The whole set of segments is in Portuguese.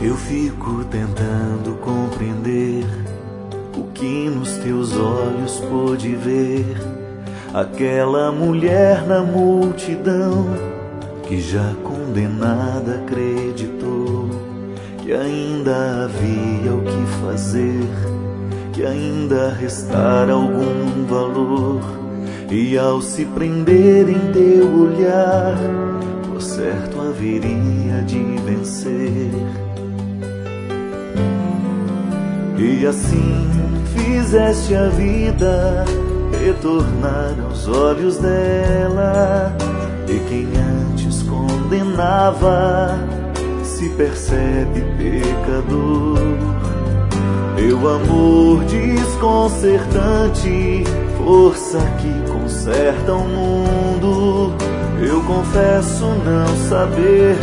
Eu fico tentando compreender o que nos teus olhos pôde ver. Aquela mulher na multidão que já condenada acreditou que ainda havia o que fazer, que ainda restara algum valor. E ao se prender em teu olhar, por certo haveria de vencer. E assim fizeste a vida retornar aos olhos dela, e quem antes condenava se percebe pecador. Teu amor desconcertante, força que conserta o mundo, eu confesso não saber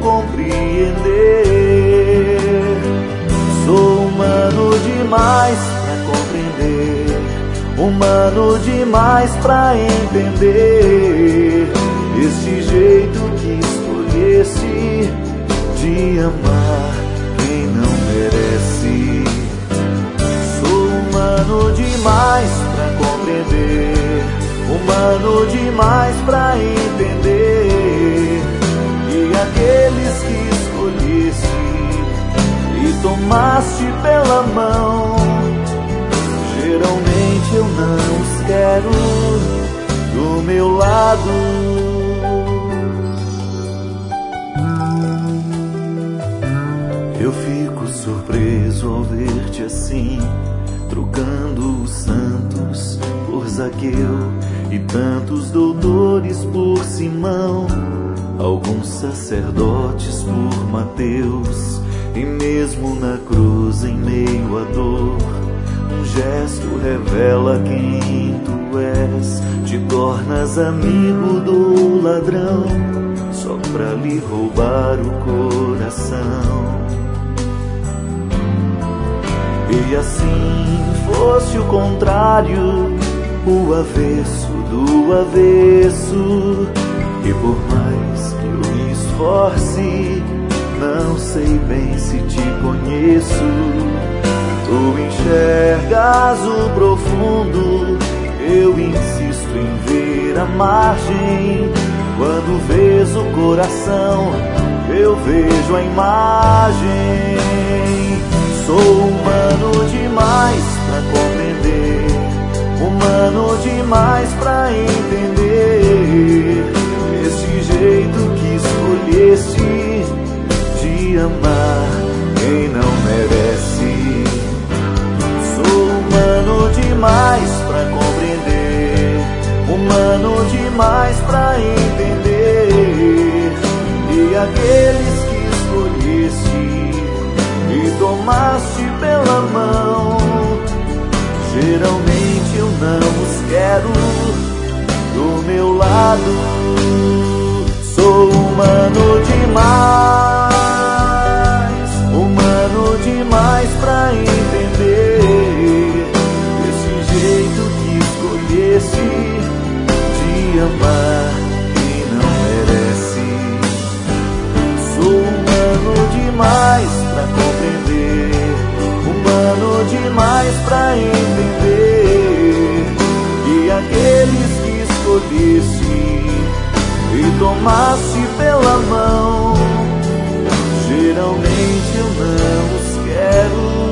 compreender. Sou humano demais pra compreender, humano demais pra entender este jeito que escolheste de amar quem não merece. Sou humano demais pra compreender, humano demais pra entender que aqueles que escolheste e tomaste pela mão, geralmente eu não os quero do meu lado. Eu fico surpreso ao ver-te assim, trocando os santos por Zaqueu e tantos doutores por Simão, alguns sacerdotes por Mateus, e mesmo na cruz em meio à dor, um gesto revela quem tu és. Te tornas amigo do ladrão só pra lhe roubar o coração. E assim fosse o contrário, o avesso do avesso, e por mais que eu me esforce, não sei bem se te conheço. Tu enxergas o profundo, eu insisto em ver a margem. Quando vês o coração, eu vejo a imagem. Sou humano demais pra compreender, humano demais pra entender este jeito que escolheste de amar quem não merece. Sou humano demais pra compreender, humano demais pra entender e aqueles que escolheste e tomaste pela mão, geralmente eu não os quero do meu lado. Sou humano demais, humano demais pra entender esse jeito que escolheste de amar quem não merece. Sou humano demais pra compreender, humano demais pra entender que aqueles que escolheste e tomaste pela mão, geralmente eu não os quero